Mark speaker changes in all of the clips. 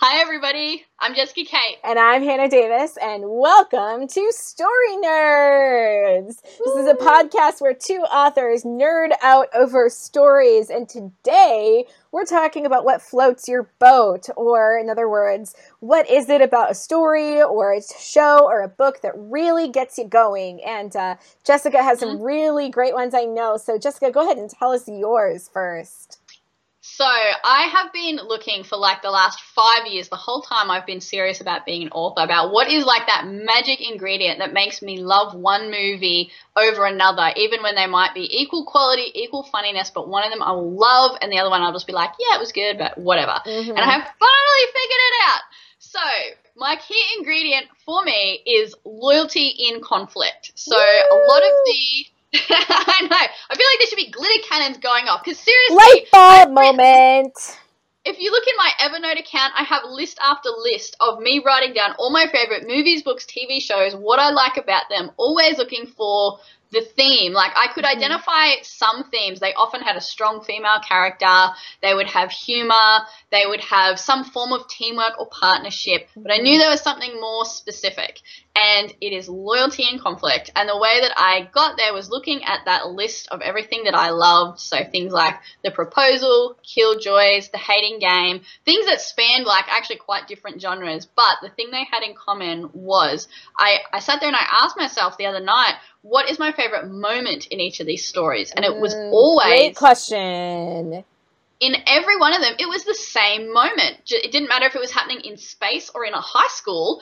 Speaker 1: Hi, everybody. I'm Jessica Kate.
Speaker 2: And I'm Hannah Davis, and welcome to Story Nerds. This is a podcast where two authors nerd out over stories, and today we're talking about what floats your boat, or in other words, what is it about a story or a show or a boat that really gets you going? And Jessica has some really great ones, I know. So Jessica, go ahead and tell us yours first.
Speaker 1: So I have been looking for like the last 5 years, the whole time I've been serious about being an author, about what is like that magic ingredient that makes me love one movie over another, even when they might be equal quality, equal funniness, but one of them I will love and the other one I'll just be like, yeah, it was good, but whatever. And I have finally figured it out. So my key ingredient for me is loyalty in conflict. So a lot of the... I know. I feel like there should be glitter cannons going off because seriously,
Speaker 2: light bulb moment.
Speaker 1: If you look in my Evernote account, I have list after list of me writing down all my favorite movies, books, TV shows, what I like about them, always looking for the theme. Like I could identify some themes. They often had a strong female character. They would have humor. They would have some form of teamwork or partnership. But I knew there was something more specific, and it is loyalty and conflict. And the way that I got there was looking at that list of everything that I loved. So things like The Proposal, Killjoys, The Hating Game, things that spanned like actually quite different genres. But the thing they had in common was I sat there and I asked myself the other night, what is my favorite moment in each of these stories? And it was always...
Speaker 2: Great question.
Speaker 1: In every one of them, it was the same moment. It didn't matter if it was happening in space or in a high school.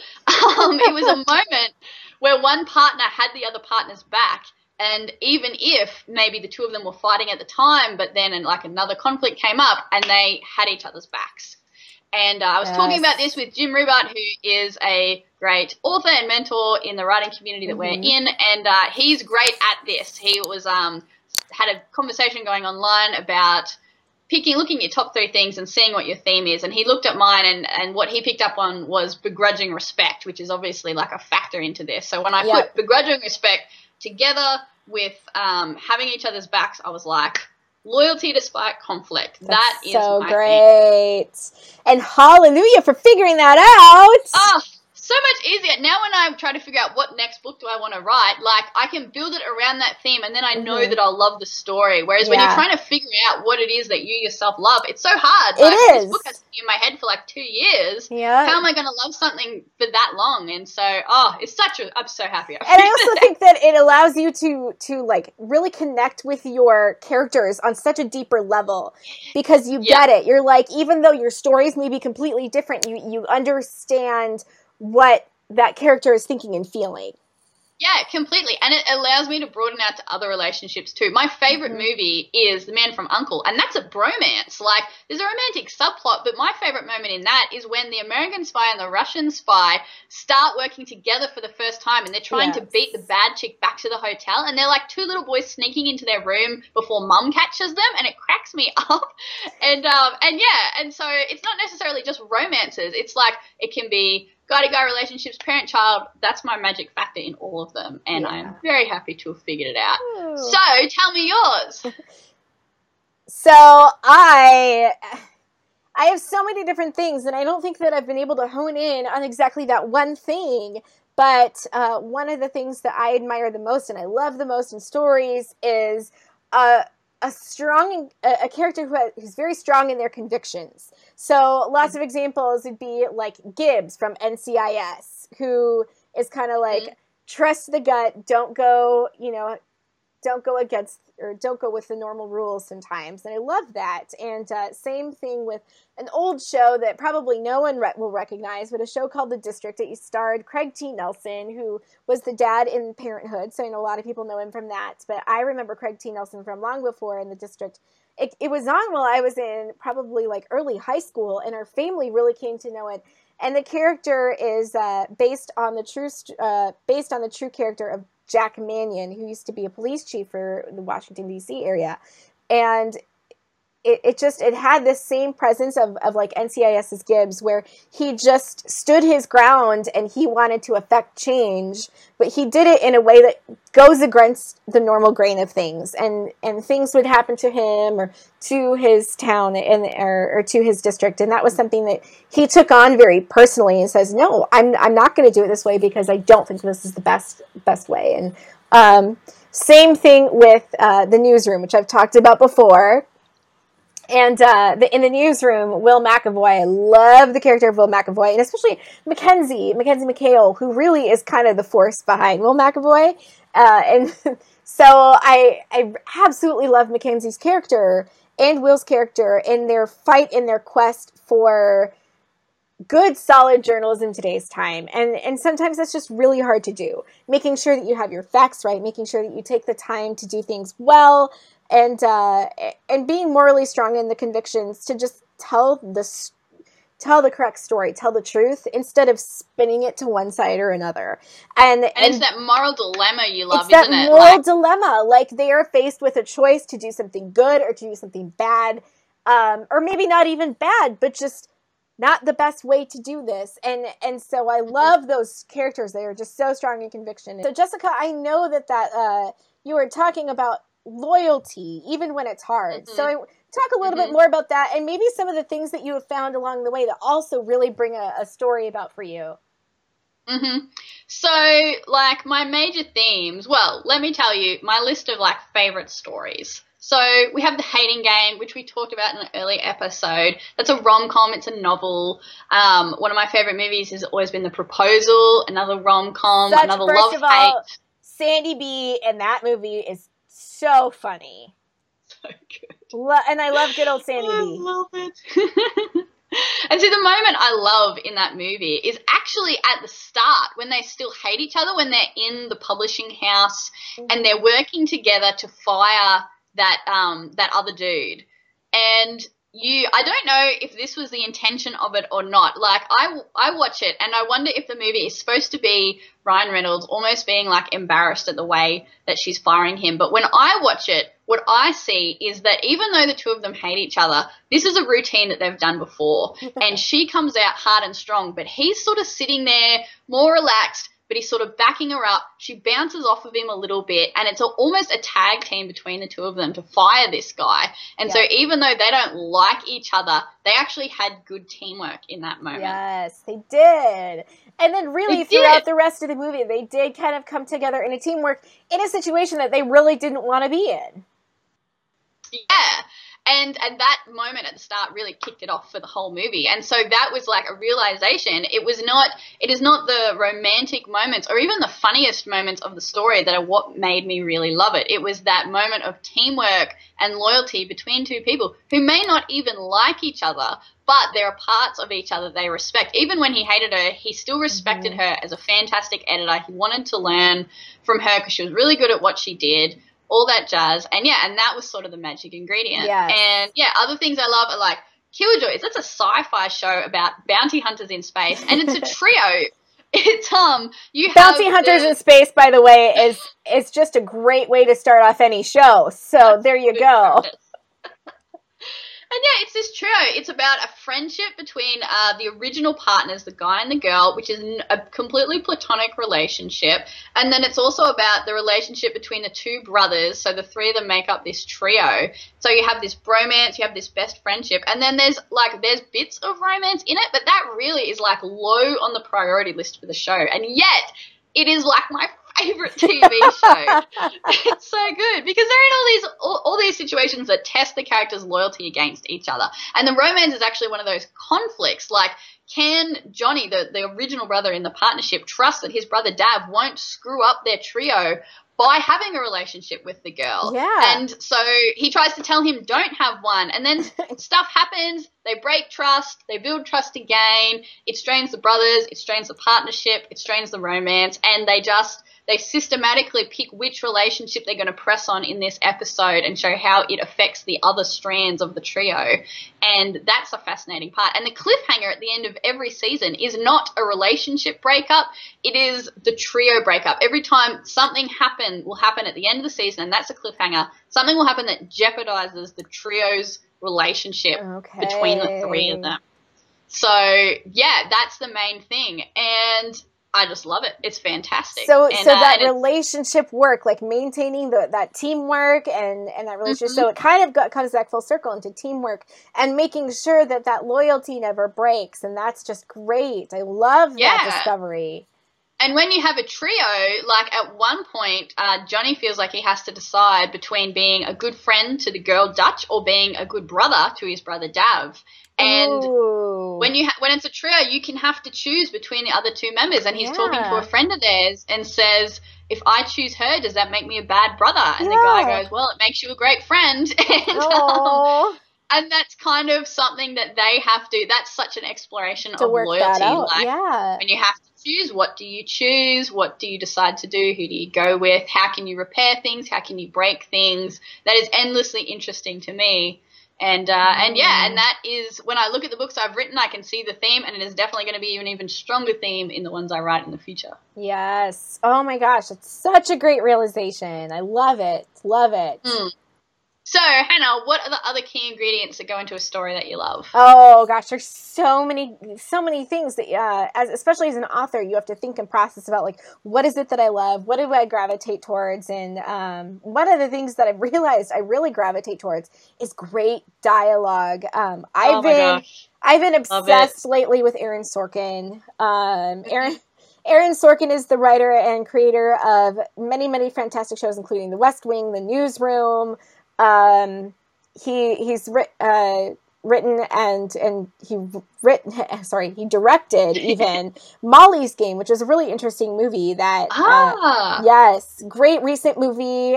Speaker 1: It was a moment where one partner had the other partner's back. And even if maybe the two of them were fighting at the time, but then like another conflict came up and they had each other's backs. And I was talking about this with Jim Rubart, who is a great author and mentor in the writing community that we're in, and he's great at this. He was had a conversation going online about looking at your top 3 things and seeing what your theme is, and he looked at mine, and what he picked up on was begrudging respect, which is obviously like a factor into this. So when I put begrudging respect together with having each other's backs, I was like, loyalty despite conflict. That is
Speaker 2: so
Speaker 1: my
Speaker 2: great. And hallelujah for figuring that out.
Speaker 1: Oh, so much easier. Now when I try to figure out what next book do I want to write, like I can build it around that theme and then I know that I'll love the story. Whereas when you're trying to figure out what it is that you yourself love, it's so hard. Like, this book has been in my head for like 2 years.
Speaker 2: Yeah.
Speaker 1: How am I going to love something for that long? And so, I'm so happy.
Speaker 2: And I also think that it allows you to like really connect with your characters on such a deeper level because you get it. You're like, even though your stories may be completely different, you understand what that character is thinking and feeling.
Speaker 1: Yeah, completely. And it allows me to broaden out to other relationships too. My favorite movie is The Man from U.N.C.L.E., and that's a bromance. Like, there's a romantic subplot, but my favorite moment in that is when the American spy and the Russian spy start working together for the first time, and they're trying to beat the bad chick back to the hotel, and they're like 2 little boys sneaking into their room before mum catches them, and it cracks me up. And so it's not necessarily just romances. It's like, it can be guy-to-guy relationships, parent-child. That's my magic factor in all of them, and I'm very happy to have figured it out. Ooh. So, tell me yours.
Speaker 2: So, I have so many different things, and I don't think that I've been able to hone in on exactly that one thing, but one of the things that I admire the most and I love the most in stories is a character who's very strong in their convictions. So lots of examples would be like Gibbs from NCIS, who is kind of like, trust the gut, don't go against or don't go with the normal rules sometimes. And I love that. And same thing with an old show that probably no one will recognize, but a show called The District that starred Craig T. Nelson, who was the dad in Parenthood. So I know a lot of people know him from that. But I remember Craig T. Nelson from long before in The District. It was on while I was in probably like early high school, and our family really came to know it. And the character is based on the true character of Jack Manion, who used to be a police chief for the Washington, D.C. area. And it had this same presence of like NCIS's Gibbs, where he just stood his ground and he wanted to affect change, but he did it in a way that goes against the normal grain of things, and things would happen to him or to his town or to his district, and that was something that he took on very personally and says, no, I'm not going to do it this way because I don't think this is the best way. And same thing with the Newsroom, which I've talked about before. And in the Newsroom, Will McAvoy, I love the character of Will McAvoy, and especially Mackenzie McHale, who really is kind of the force behind Will McAvoy. And so I absolutely love Mackenzie's character and Will's character in their fight, in their quest for good, solid journalism in today's time. And sometimes that's just really hard to do. Making sure that you have your facts right, making sure that you take the time to do things well, and being morally strong in the convictions to just tell the correct story, tell the truth, instead of spinning it to one side or another. And
Speaker 1: it's that moral dilemma you love,
Speaker 2: isn't it?
Speaker 1: It's that
Speaker 2: moral dilemma. Like, they are faced with a choice to do something good or to do something bad, or maybe not even bad, but just not the best way to do this. And so I love those characters. They are just so strong in conviction. So, Jessica, I know that you were talking about loyalty, even when it's hard. So I talk a little bit more about that, and maybe some of the things that you have found along the way that also really bring a story about for you.
Speaker 1: So, like, my major themes, well, let me tell you my list of, like, favorite stories. So we have The Hating Game, which we talked about in an early episode. That's a rom-com. It's a novel. One of my favorite movies has always been The Proposal, another rom-com, another love-hate.
Speaker 2: Sandy B in that movie is so funny.
Speaker 1: So good.
Speaker 2: And I love good old Sandy B.
Speaker 1: I love it. And see, the moment I love in that movie is actually at the start, when they still hate each other, when they're in the publishing house and they're working together to fire that other dude. And I don't know if this was the intention of it or not. Like, I watch it and I wonder if the movie is supposed to be Ryan Reynolds almost being, like, embarrassed at the way that she's firing him. But when I watch it, what I see is that even though the two of them hate each other, this is a routine that they've done before. And she comes out hard and strong, but he's sort of sitting there more relaxed, but he's sort of backing her up. She bounces off of him a little bit, and it's almost a tag team between the two of them to fire this guy. And so even though they don't like each other, they actually had good teamwork in that moment.
Speaker 2: Yes, they did. And then really throughout the rest of the movie, they did kind of come together in a teamwork in a situation that they really didn't want to be in.
Speaker 1: Yeah. And that moment at the start really kicked it off for the whole movie. And so that was like a realization. It is not the romantic moments or even the funniest moments of the story that are what made me really love it. It was that moment of teamwork and loyalty between two people who may not even like each other, but there are parts of each other they respect. Even when he hated her, he still respected her as a fantastic editor. He wanted to learn from her because she was really good at what she did. All that jazz. And that was sort of the magic ingredient.
Speaker 2: Yes.
Speaker 1: And other things I love are like Killjoys. That's a sci-fi show about bounty hunters in space, and it's a trio. It's
Speaker 2: Bounty Hunters in Space, by the way, is just a great way to start off any show. So there you go.
Speaker 1: And it's this trio. It's about a friendship between the original partners, the guy and the girl, which is a completely platonic relationship. And then it's also about the relationship between the two brothers. So the three of them make up this trio. So you have this bromance, you have this best friendship, and then there's bits of romance in it, but that really is like low on the priority list for the show. And yet it is like my favorite TV show. It's so good because they're in all these situations that test the characters' loyalty against each other. And the romance is actually one of those conflicts. Like, can Johnny, the original brother in the partnership, trust that his brother Dav won't screw up their trio by having a relationship with the girl?
Speaker 2: Yeah.
Speaker 1: And so he tries to tell him, don't have one. And then stuff happens. They break trust. They build trust again. It strains the brothers. It strains the partnership. It strains the romance. And they systematically pick which relationship they're going to press on in this episode and show how it affects the other strands of the trio. And that's a fascinating part. And the cliffhanger at the end of every season is not a relationship breakup. It is the trio breakup. Every time something will happen at the end of the season, and that's a cliffhanger, something will happen that jeopardizes the trio's relationship
Speaker 2: Okay.
Speaker 1: between the three of them. So, yeah, that's the main thing. And I just love it. It's fantastic.
Speaker 2: So that
Speaker 1: and
Speaker 2: relationship work, like maintaining that teamwork and that relationship. So it kind of comes back full circle into teamwork and making sure that loyalty never breaks. And that's just great. I love that discovery.
Speaker 1: And when you have a trio, like at one point, Johnny feels like he has to decide between being a good friend to the girl Dutch or being a good brother to his brother Dav. And when it's a trio, you can have to choose between the other two members. And he's talking to a friend of theirs and says, if I choose her, does that make me a bad brother? And the guy goes, well, it makes you a great friend. And that's kind of something that they have to, that's such an exploration of loyalty. Like, when you have to choose, what do you choose? What do you decide to do? Who do you go with? How can you repair things? How can you break things? That is endlessly interesting to me. And that is, when I look at the books I've written, I can see the theme, and it is definitely going to be an even stronger theme in the ones I write in the future.
Speaker 2: Yes. Oh my gosh, it's such a great realization. I love it. Love it.
Speaker 1: So, Hannah, what are the other key ingredients that go into a story that you love?
Speaker 2: Oh gosh, there's so many things that, especially as an author, you have to think and process about, like, what is it that I love? What do I gravitate towards? And one of the things that I've realized I really gravitate towards is great dialogue. I've been obsessed lately with Aaron Sorkin. Aaron Sorkin is the writer and creator of many, many fantastic shows, including The West Wing, The Newsroom. He's written and he directed even Molly's Game, which is a really interesting movie that, yes, great recent movie.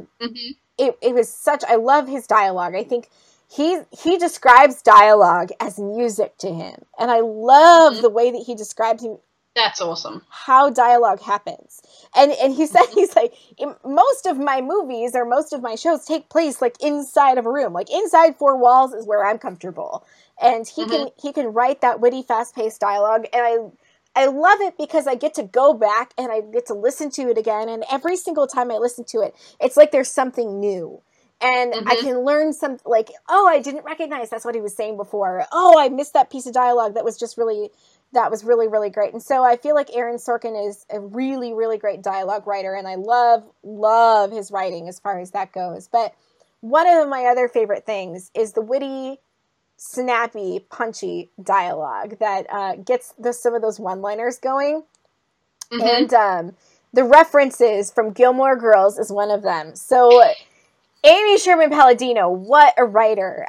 Speaker 2: It was such, I love his dialogue. I think he describes dialogue as music to him. And I love the way that he describes
Speaker 1: That's awesome.
Speaker 2: how dialogue happens. And he said, he's like, most of my movies or most of my shows take place like inside of a room, like inside four walls is where I'm comfortable. And he can write that witty, fast-paced dialogue. And I love it because I get to go back and I get to listen to it again. And every single time I listen to it, it's like there's something new. And I can learn some, like, oh, I didn't recognize that's what he was saying before. Oh, I missed that piece of dialogue that was really, really great. And so I feel like Aaron Sorkin is a really, really great dialogue writer, and I love his writing as far as that goes. But one of my other favorite things is the witty, snappy, punchy dialogue that gets some of those one-liners going. And the references from Gilmore Girls is one of them. So Amy Sherman Palladino, what a writer.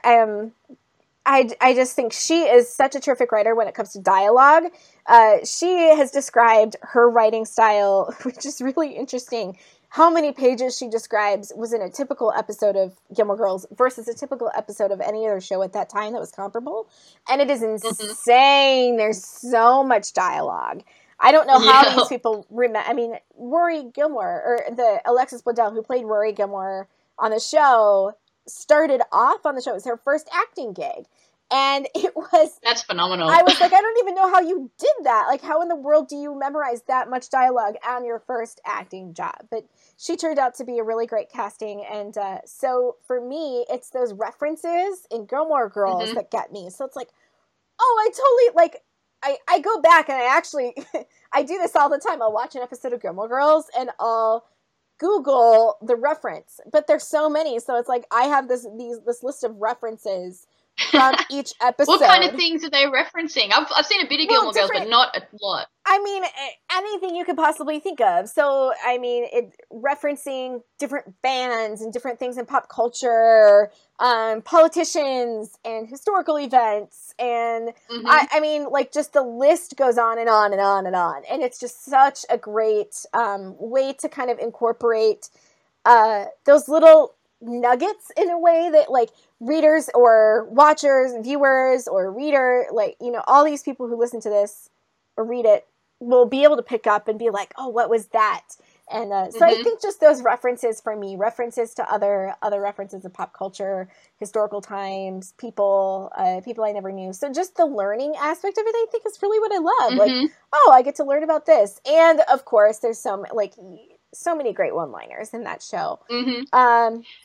Speaker 2: I just think she is such a terrific writer when it comes to dialogue. She has described her writing style, which is really interesting. How many pages she describes was in a typical episode of Gilmore Girls versus a typical episode of any other show at that time that was comparable. And it is insane. There's so much dialogue. I don't know how these people remember. I mean, Rory Gilmore, or the Alexis Bledel, who played Rory Gilmore on the show, started off on the show. It was her first acting gig. And that's
Speaker 1: phenomenal.
Speaker 2: I was like, I don't even know how you did that. Like, how in the world do you memorize that much dialogue on your first acting job? But she turned out to be a really great casting. And so for me, it's those references in Gilmore Girls that get me. So it's like, oh, I totally, like, I go back and I actually, I do this all the time. I'll watch an episode of Gilmore Girls and I'll Google the reference. But there's so many. So it's like, I have this list of references from each episode.
Speaker 1: What kind of things are they referencing? I've seen a bit of Gilmore Girls, but not a lot.
Speaker 2: I mean, anything you could possibly think of. So, I mean, referencing different bands and different things in pop culture, politicians and historical events. And I mean, like, just the list goes on and on and on and on. And it's just such a great way to kind of incorporate those little nuggets in a way that, like, readers or watchers, viewers or reader, like, you know, all these people who listen to this or read it will be able to pick up and be like, oh, what was that? And so I think just those references for me, references to other references of pop culture, historical times, people I never knew. So just the learning aspect of it, I think, is really what I love. Like, oh, I get to learn about this. And of course, there's so many great one-liners in that show.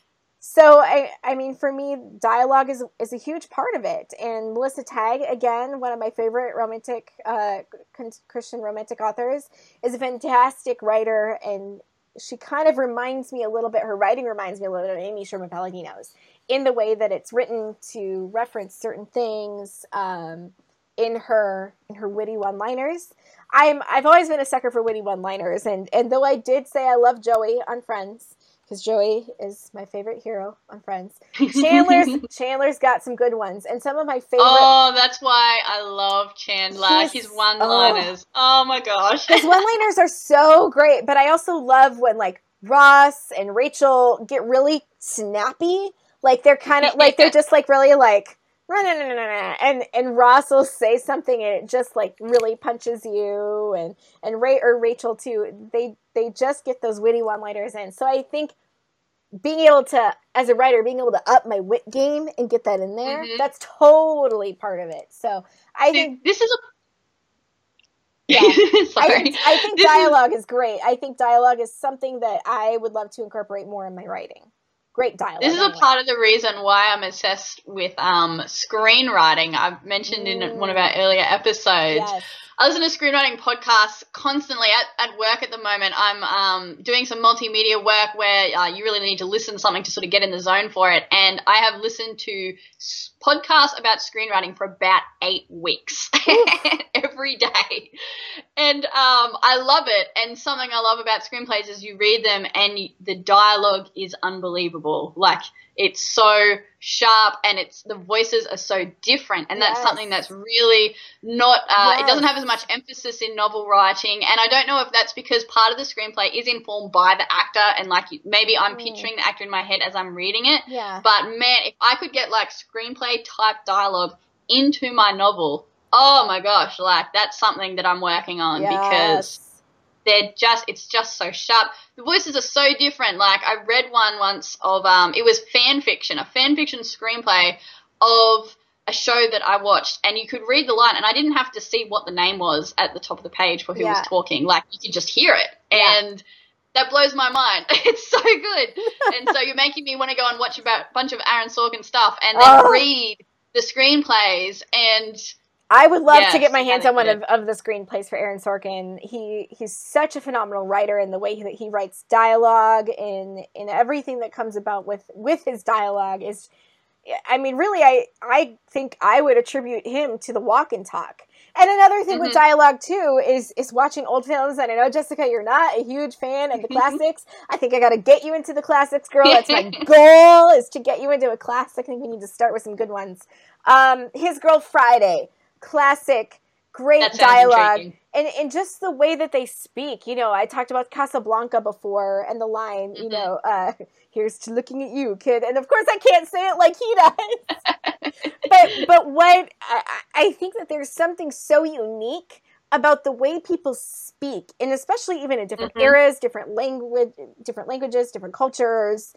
Speaker 2: So I mean, for me, dialogue is a huge part of it. And Melissa Tagg, again, one of my favorite romantic, Christian romantic authors, is a fantastic writer, and she kind of reminds me a little bit. Her writing reminds me a little bit of Amy Sherman Palladino's in the way that it's written to reference certain things. In her witty one-liners. I've always been a sucker for witty one-liners, and though I did say I love Joey on Friends, because Joey is my favorite hero on Friends, Chandler's got some good ones, and some of my favorite.
Speaker 1: Oh, that's why I love Chandler. His one-liners. Oh my gosh,
Speaker 2: his one-liners are so great. But I also love when like Ross and Rachel get really snappy, like they're kind of like they're just like really like. And Ross will say something and it just like really punches you, and Ray or Rachel too. They just get those witty one-liners in. So I think being able to, as a writer, being able to up my wit game and get that in there, that's totally part of it. So I think
Speaker 1: this is a
Speaker 2: Sorry. I think dialogue is great. I think dialogue is something that I would love to incorporate more in my writing. Great dialogue.
Speaker 1: This is a part of the reason why I'm obsessed with screenwriting. I've mentioned in one of our earlier episodes. Yes. I listen to screenwriting podcasts constantly at work at the moment. I'm doing some multimedia work where you really need to listen to something to sort of get in the zone for it. And I have listened to podcasts about screenwriting for about 8 weeks every day. And I love it. And something I love about screenplays is you read them and the dialogue is unbelievable. Like, it's so sharp and the voices are so different. And that's something that's really not, it doesn't have as much emphasis in novel writing. And I don't know if that's because part of the screenplay is informed by the actor and like maybe I'm picturing the actor in my head as I'm reading it. Yeah. But man, if I could get like screenplay type dialogue into my novel, oh my gosh, like that's something that I'm working on because it's just so sharp. The voices are so different. Like I read one once of it was a fan fiction screenplay of a show that I watched, and you could read the line and I didn't have to see what the name was at the top of the page for who was talking. Like you could just hear it. And that blows my mind. It's so good. And so you're making me want to go and watch about a bunch of Aaron Sorkin stuff and then read the screenplays. And
Speaker 2: I would love to get my hands on one of the screenplays for Aaron Sorkin. He's such a phenomenal writer in the way that he writes dialogue and everything that comes about with his dialogue is, I mean, really, I think I would attribute him to the walk and talk. And another thing with dialogue too is watching old films. And I know, Jessica, you're not a huge fan of the classics. I think I got to get you into the classics, girl. That's my goal, is to get you into a classic. I think we need to start with some good ones. His Girl Friday. Classic, great dialogue, and just the way that they speak. You know, I talked about Casablanca before, and the line, you know, here's to looking at you, kid. And of course, I can't say it like he does. but what I think that there's something so unique about the way people speak, and especially even in different eras, different languages, different cultures.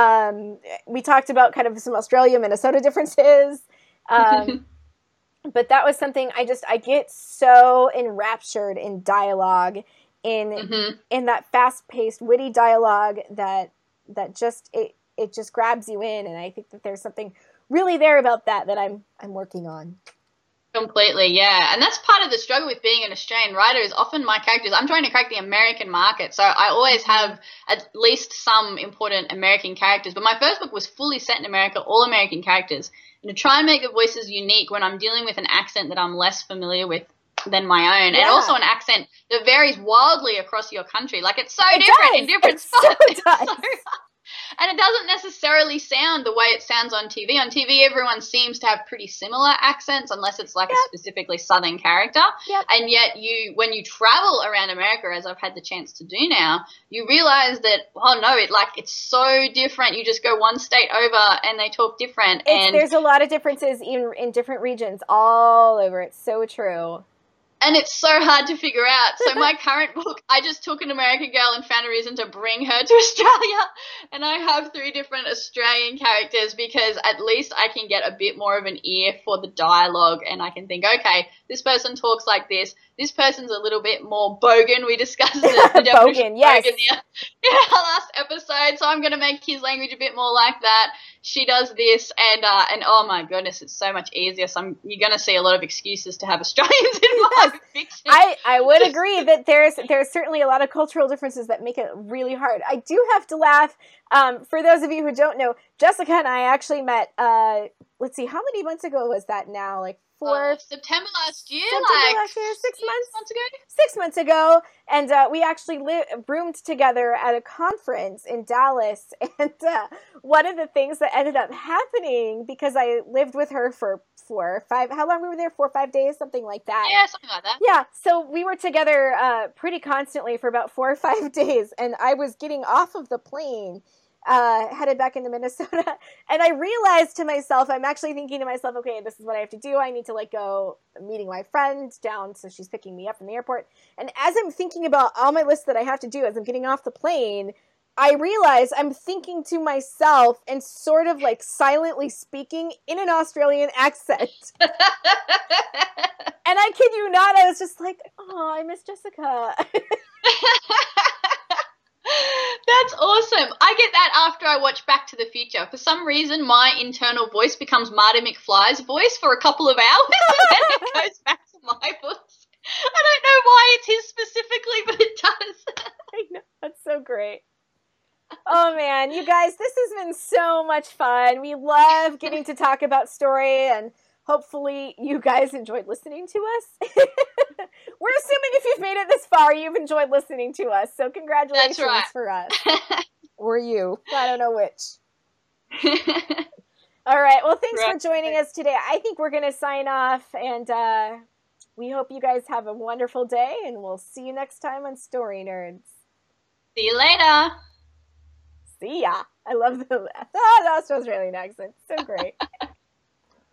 Speaker 2: We talked about kind of some Australia, Minnesota differences. But that was something I get so enraptured in dialogue, in that fast-paced, witty dialogue that just it just grabs you in, and I think that there's something really there about that I'm working on.
Speaker 1: Completely, yeah. And that's part of the struggle with being an Australian writer is often my characters, I'm trying to crack the American market, so I always have at least some important American characters. But my first book was fully set in America, all American characters. And to try and make the voices unique when I'm dealing with an accent that I'm less familiar with than my own, and also an accent that varies wildly across your country. Like it's so different in different spots. And it doesn't necessarily sound the way it sounds on TV. On TV, everyone seems to have pretty similar accents unless it's like a specifically Southern character. And yet when you travel around America, as I've had the chance to do now, you realize that, it's so different. You just go one state over and they talk different.
Speaker 2: There's a lot of differences in different regions all over. It's so true.
Speaker 1: And it's so hard to figure out. So my current book, I just took an American girl and found a reason to bring her to Australia. And I have 3 different Australian characters because at least I can get a bit more of an ear for the dialogue, and I can think, okay, this person talks like this. This person's a little bit more bogan. We discussed the definition
Speaker 2: bogan, yes.
Speaker 1: Bogan in our last episode, so I'm going to make his language a bit more like that. She does this, and oh my goodness, it's so much easier. So you're going to see a lot of excuses to have Australians in my fiction.
Speaker 2: I would agree that there's certainly a lot of cultural differences that make it really hard. I do have to laugh. For those of you who don't know, Jessica and I actually met, let's see, how many months ago was that now? Like
Speaker 1: September last year,
Speaker 2: 6 months ago. 6 months ago, and we actually roomed together at a conference in Dallas. And one of the things that ended up happening, because I lived with her for 4 or 5, how long were we there? 4 or 5 days, something like that.
Speaker 1: Yeah, something like that.
Speaker 2: Yeah, so we were together pretty constantly for about 4 or 5 days, and I was getting off of the plane, headed back into Minnesota, and I realized to myself, I'm actually thinking to myself, okay, this is what I have to do. I need to go meeting my friend down, so she's picking me up from the airport. And as I'm thinking about all my lists that I have to do as I'm getting off the plane, I realize I'm thinking to myself and sort of silently speaking in an Australian accent. And I kid you not, I was just like, oh, I miss Jessica.
Speaker 1: That's awesome. I get that after I watch Back to the Future. For some reason, my internal voice becomes Marty McFly's voice for a couple of hours, and then it goes back to my voice. I don't know why it's his specifically, but it does.
Speaker 2: I know. That's so great. Oh, man. You guys, this has been so much fun. We love getting to talk about story, and hopefully you guys enjoyed listening to us. We're assuming if you've made it this far, you've enjoyed listening to us. So congratulations for us. Or you. I don't know which. All right. Well, thanks for joining us today. I think we're going to sign off, and we hope you guys have a wonderful day, and we'll see you next time on Story Nerds.
Speaker 1: See you later.
Speaker 2: See ya. I love the Australian accent. So great.